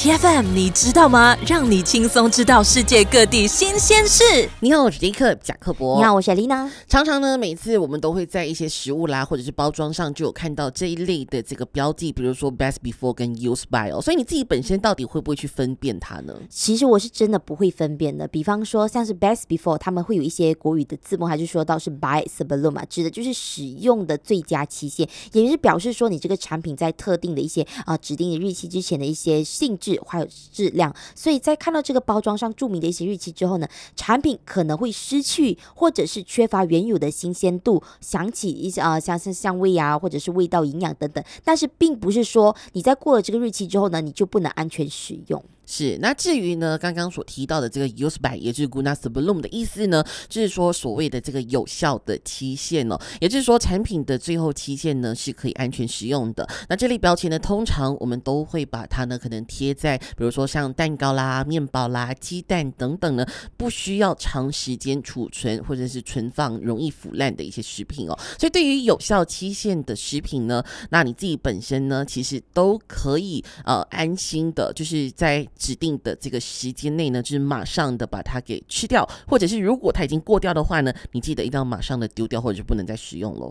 TFM 你知道吗？让你轻松知道世界各地新鲜事。 你好，我是迪克贾克伯。 你好，我是丽娜。 常常呢，每次我们都会在一些食物啦，或者是包装上就有看到这一类的这个标记，比如说 Best Before 跟 Use By 哦。所以你自己本身到底会不会去分辨它呢？ 其实我是真的不会分辨的。比方说像是 Best Before， 他们会有一些国语的字幕，还是说到是 By Sebelum 嘛，指的就是使用的最佳期限，也就是表示说你这个产品在特定的一些指定的日期之前的一些性质还有质量。所以在看到这个包装上注明的一些日期之后呢，产品可能会失去或者是缺乏原有的新鲜度，想起一些像是香味啊，或者是味道、营养等等。但是并不是说你在过了这个日期之后呢，你就不能安全使用。 是，那至于呢，刚刚所提到的这个 use by， 也就是 Guna Sebelum 的意思呢，就是说所谓的这个有效的期限哦，也就是说产品的最后期限呢是可以安全使用的。那这类标签呢，通常我们都会把它呢可能贴在，比如说像蛋糕啦、面包啦、鸡蛋等等呢，不需要长时间储存或者是存放容易腐烂的一些食品哦。所以对于有效期限的食品呢，那你自己本身呢，其实都可以安心的，就是在指定的这个时间内呢，就是马上的把它给吃掉，或者是如果它已经过掉的话呢，你记得一定要马上的丢掉，或者是不能再使用咯。